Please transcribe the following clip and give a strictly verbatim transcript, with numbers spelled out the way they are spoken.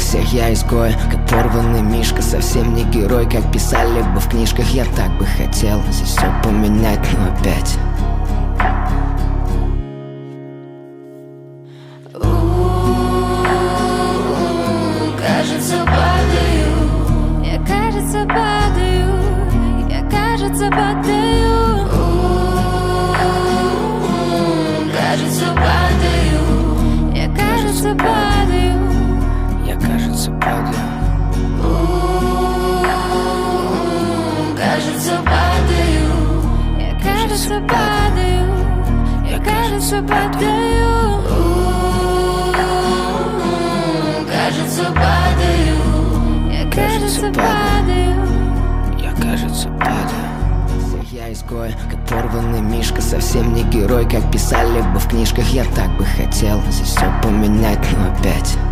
всех я изгой, как порванный мишка, совсем не герой, как писали бы в книжках. Я так бы хотел здесь все поменять, но опять кажется, падаю, я, кажется, падаю, я, кажется, падаю. Кажется, падаю, я, кажется, падаю, я, кажется, падаю. Кажется, падаю, я, кажется, падаю, я, кажется, падаю. Кажется, падаю, я, кажется, падаю, я, кажется, падаю. Всех я изгой, как порванный мишка, совсем не герой, как писали бы в книжках. Я так бы хотел здесь все поменять, но опять